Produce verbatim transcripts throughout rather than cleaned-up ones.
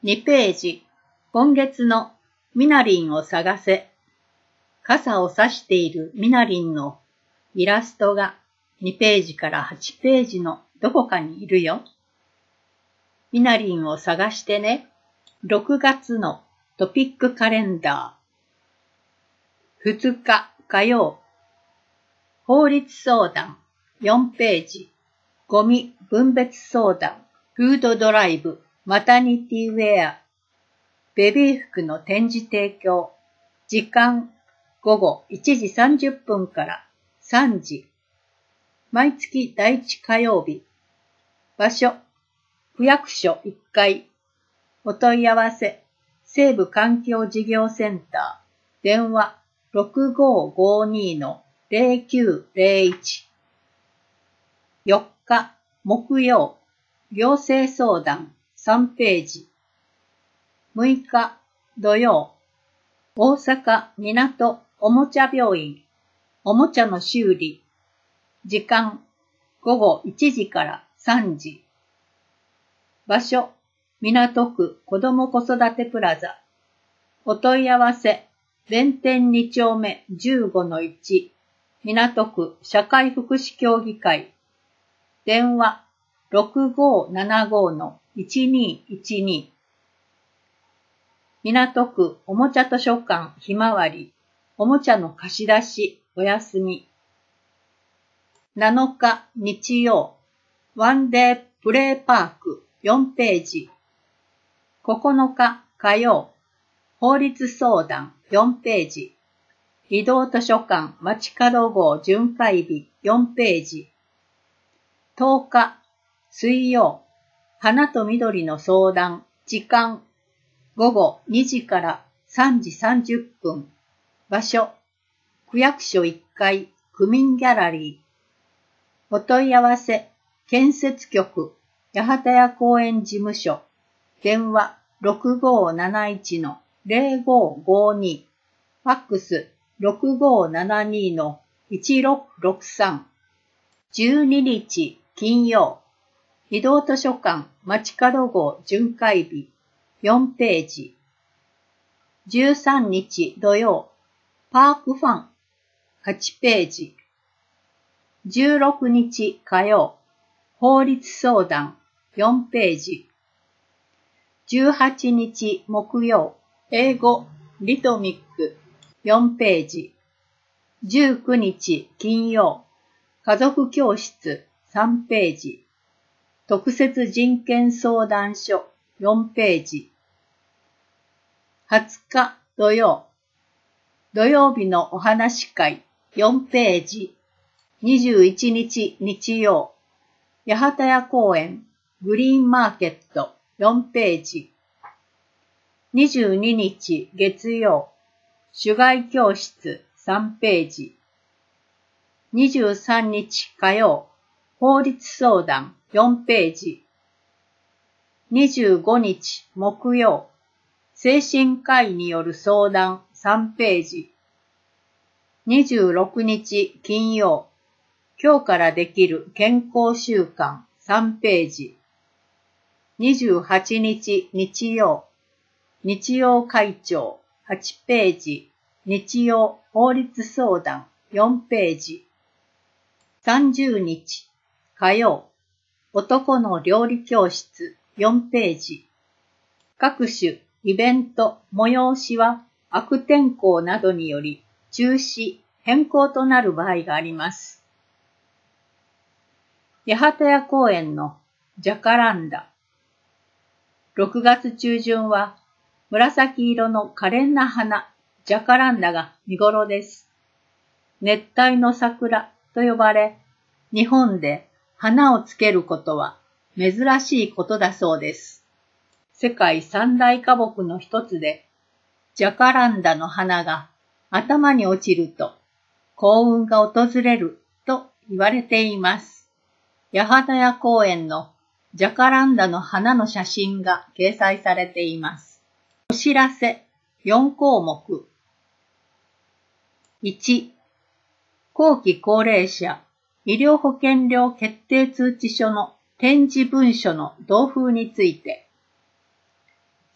にページ、今月のみなりんを探せ。傘を差しているみなりんのイラストがにページからはちページのどこかにいるよ。みなりんを探してね。ろくがつのトピックカレンダー。ふつか火曜。法律相談よんページ。ゴミ分別相談。フードドライブ。マタニティウェア。ベビー服の展示提供。時間ごごいちじさんじゅっぷんからさんじ。毎月だいいち火曜日。場所区役所いっかい。お問い合わせ西部環境事業センター。電話ろくごごにのゼロきゅうゼロいち。よっか木曜。行政相談さんページ。むいか土曜。大阪港おもちゃ病院。おもちゃの修理。時間ごごいちじからさんじ。場所港区子ども子育てプラザ。お問い合わせ弁天に丁目 じゅうごのいち。港区社会福祉協議会。電話ろくごななごのいちにいちに。港区おもちゃ図書館ひまわり。おもちゃの貸し出しお休み。なのか日曜。ワンデープレイパークよんページ。ここのか火曜。法律相談よんページ。移動図書館街角号巡回日よんページ。とおか水曜。花と緑の相談時間ごごにじからさんじさんじゅっぷん。場所区役所いっかい区民ギャラリー。お問い合わせ建設局八幡屋公園事務所。電話ろくごなないちのゼロごごに。ファックスろくごななにのいちろくろくさん。じゅうににち金曜。移動図書館街角号巡回日よんページ。じゅうさんにち土曜。パークファンはちページ。じゅうろくにち火曜。法律相談よんページ。じゅうはちにち木曜。英語リトミックよんページ。じゅうくにち金曜。家族教室さんページ。特設人権相談所よんページ。はつか土曜。土曜日のお話会よんページ。にじゅういちにち日曜。八幡屋公園グリーンマーケットよんページ。にじゅうににち月曜。手芸教室さんページ。にじゅうさんにち火曜。法律相談よんページ。にじゅうごにち木曜。精神科医による相談さんページ。にじゅうろくにち金曜。今日からできる健康習慣さんページ。にじゅうはちにち日曜。日曜会長はちページ。日曜法律相談よんページ。さんじゅうにち火曜。男の料理教室よんページ。各種イベント、催しは悪天候などにより中止、変更となる場合があります。八幡屋公園のジャカランダ。ろくがつ中旬は紫色の可憐な花、ジャカランダが見頃です。熱帯の桜と呼ばれ、日本で花をつけることは珍しいことだそうです。世界三大花木の一つで、ジャカランダの花が頭に落ちると幸運が訪れると言われています。八幡屋公園のジャカランダの花の写真が掲載されています。お知らせよんこうもく。いち、後期高齢者医療保険料決定通知書の展示文書の同封について。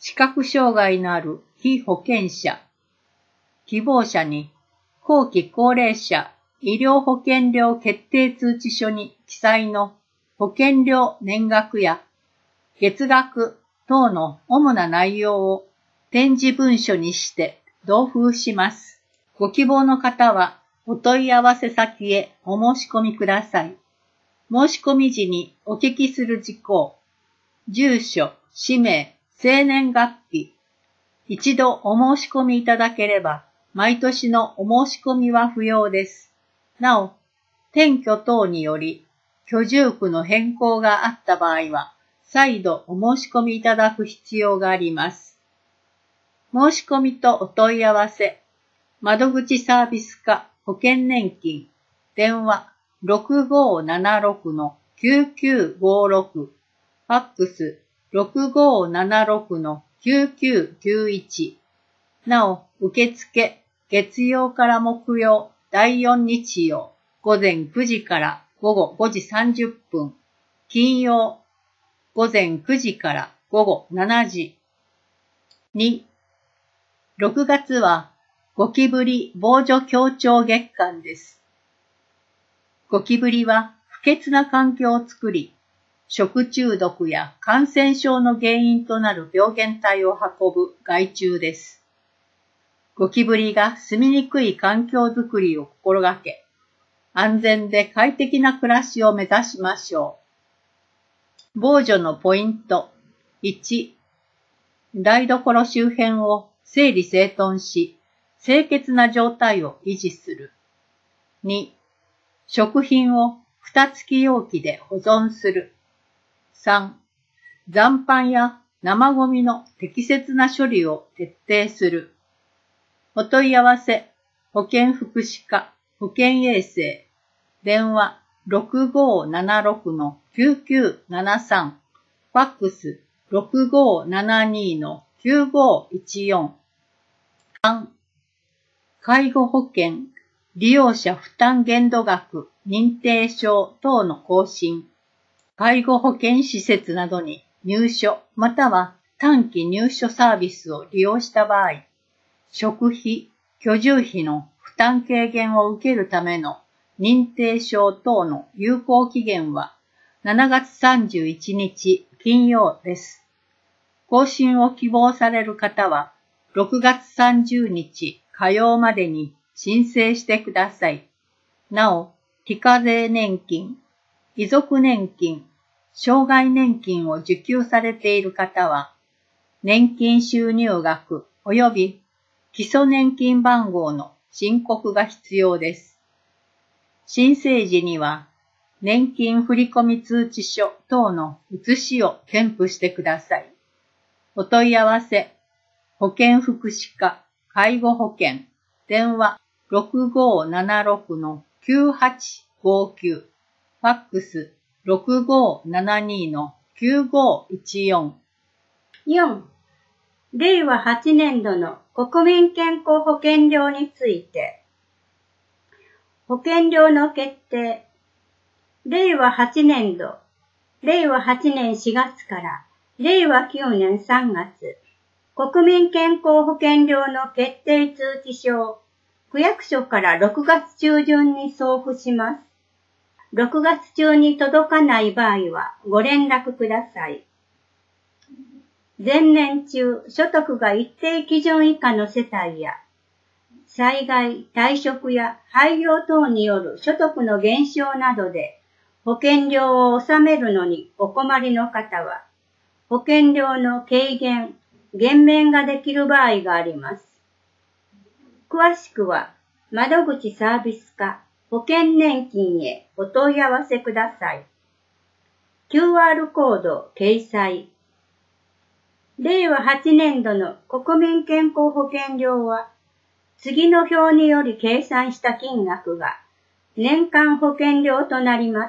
視覚障害のある被保険者、希望者に後期高齢者医療保険料決定通知書に記載の保険料年額や月額等の主な内容を展示文書にして同封します。ご希望の方はお問い合わせ先へお申し込みください。申し込み時にお聞きする事項、住所、氏名、生年月日、一度お申し込みいただければ、毎年のお申し込みは不要です。なお、転居等により居住区の変更があった場合は、再度お申し込みいただく必要があります。申し込みとお問い合わせ、窓口サービス課保険年金、電話 ろくごーななろくのきゅうきゅうごろく、ファックス ろくごーななろくのきゅうきゅうきゅういち。なお、受付、月曜から木曜、だいよん日曜、午前くじから午後ごじさんじゅっぷん、金曜、午前くじから午後しちじ。に、ろくがつはゴキブリ防除協調月間です。ゴキブリは不潔な環境を作り、食中毒や感染症の原因となる病原体を運ぶ害虫です。ゴキブリが住みにくい環境づくりを心がけ、安全で快適な暮らしを目指しましょう。防除のポイント。いち、台所周辺を整理整頓し、清潔な状態を維持する。に、食品を蓋付き容器で保存する。さん、残飯や生ゴミの適切な処理を徹底する。お問い合わせ、保健福祉課、保健衛生、電話 ろくごーななろくのきゅうきゅうななさん、ファックス ろくごーななにのきゅうごーいちよん。さん、介護保険、利用者負担限度額、認定証等の更新。介護保険施設などに入所または短期入所サービスを利用した場合、食費、居住費の負担軽減を受けるための認定証等の有効期限はしちがつさんじゅういちにち金曜です。更新を希望される方はろくがつさんじゅうにち火曜までに申請してください。なお、非課税年金、遺族年金、障害年金を受給されている方は、年金収入額及び基礎年金番号の申告が必要です。申請時には、年金振込通知書等の写しを添付してください。お問い合わせ、保健福祉課、介護保険、電話 ろくごーななろくのきゅうはちごきゅう、ファックス ろくごーななにのきゅうごーいちよん。 よん、れいわはちねんどの国民健康保険料について。保険料の決定。れいわはちねんど、れいわはちねんしがつかられいわきゅうねんさんがつ、国民健康保険料の決定通知書を区役所からろくがつちゅうじゅんに送付します。ろくがつ中に届かない場合はご連絡ください。前年中、所得が一定基準以下の世帯や、災害、退職や廃業等による所得の減少などで保険料を納めるのにお困りの方は、保険料の軽減、減免ができる場合があります。詳しくは、窓口サービス課、保険年金へお問い合わせください。キューアール コード掲載。れいわはちねんどの国民健康保険料は、次の表により計算した金額が年間保険料となります。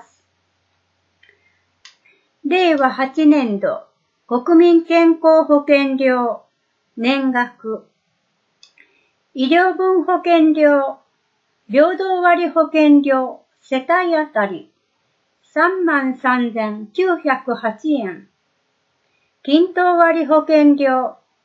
れいわはちねんど国民健康保険料年額。医療分保険料、平等割保険料世帯あたりさんまんさんぜんきゅうひゃくはちえん。均等割保険料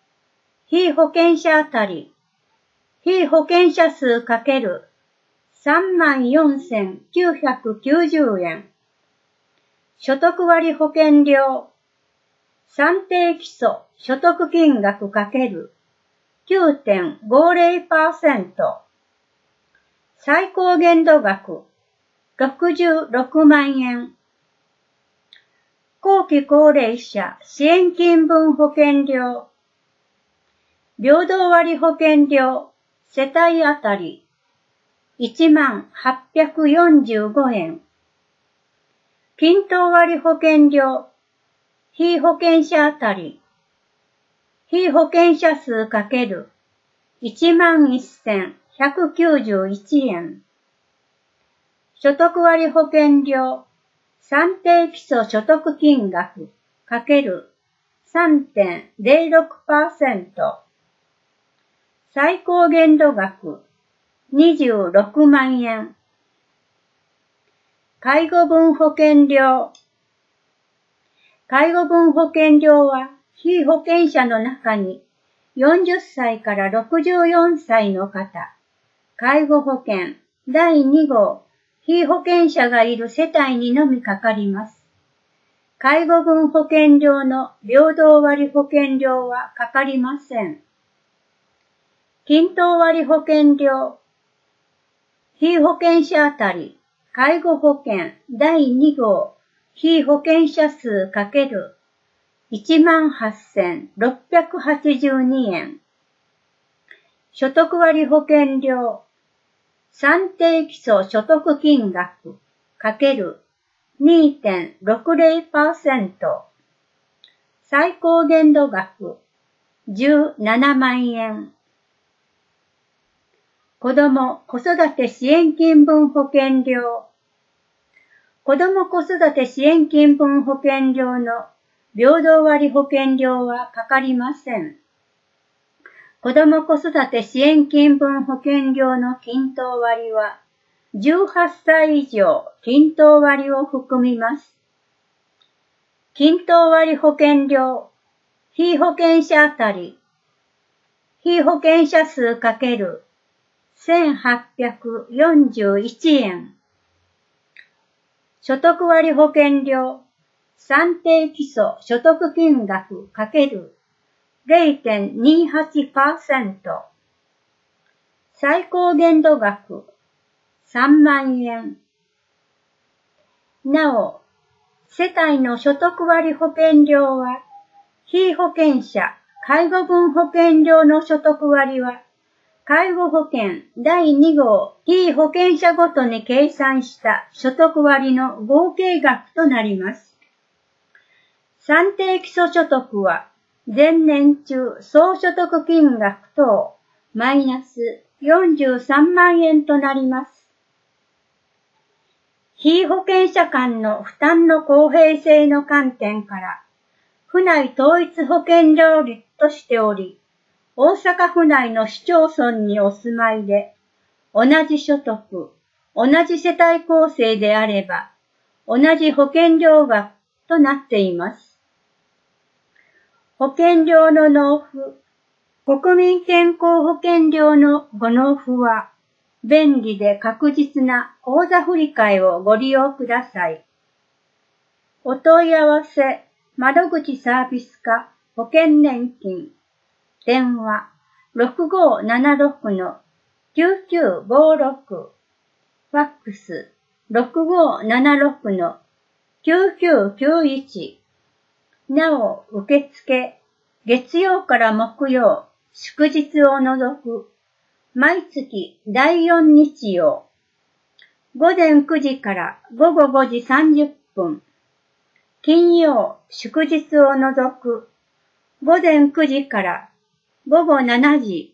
被保険者あたり、被保険者数 ×さんまんよんせんきゅうひゃくきゅうじゅうえん。所得割保険料、算定基礎所得金額 ×きゅうてんごぜろパーセント。最高限度額、ろくじゅうろくまんえん。後期高齢者支援金分保険料、平等割保険料、世帯あたり、いちまんはっぴゃくよんじゅうごえん。均等割保険料、被保険者あたり、被保険者数 ×いちまんせんひゃくきゅうじゅういちえん。所得割保険料、算定基礎所得金額 ×さんてんぜろろくパーセント。最高限度額、にじゅうろくまんえん。介護分保険料。介護分保険料は、被保険者の中によんじゅっさいからろくじゅうよんさいの方、介護保険だいに号、被保険者がいる世帯にのみかかります。介護分保険料の平等割保険料はかかりません。均等割保険料、被保険者あたり、介護保険だいに号、被保険者数 ×いちまんはっせんろっぴゃくはちじゅうにえん。所得割保険料、算定基礎所得金額 ×にてんろくぜろパーセント。最高限度額、じゅうななまんえん。子ども・子育て支援金分保険料。子ども・子育て支援金分保険料の平等割保険料はかかりません。子ども・子育て支援金分保険料の均等割は、じゅうはっさい以上均等割を含みます。均等割保険料、被保険者あたり、被保険者数 ×せんはっぴゃくよんじゅういちえん。所得割保険料、算定基礎所得金額 ×ぜろてんにはちパーセント。最高限度額、さんまんえん。なお、世帯の所得割保険料は、被保険者介護分保険料の所得割は、介護保険だいに号被保険者ごとに計算した所得割の合計額となります。算定基礎所得は前年中総所得金額等マイナスよんじゅうさんまんえんとなります。被保険者間の負担の公平性の観点から、府内統一保険料率としており、大阪府内の市町村にお住まいで、同じ所得、同じ世帯構成であれば、同じ保険料額となっています。保険料の納付、国民健康保険料のご納付は、便利で確実な口座振替をご利用ください。お問い合わせ、窓口サービス課保険年金。電話 ろくごーななろくのきゅうきゅうごろく。ファックス ろくごーななろくのきゅうきゅうきゅういち。なお、受付、月曜から木曜、祝日を除く、毎月だいよん日曜。午前くじから午後ごじさんじゅっぷん。金曜、祝日を除く、午前くじから午後しちじ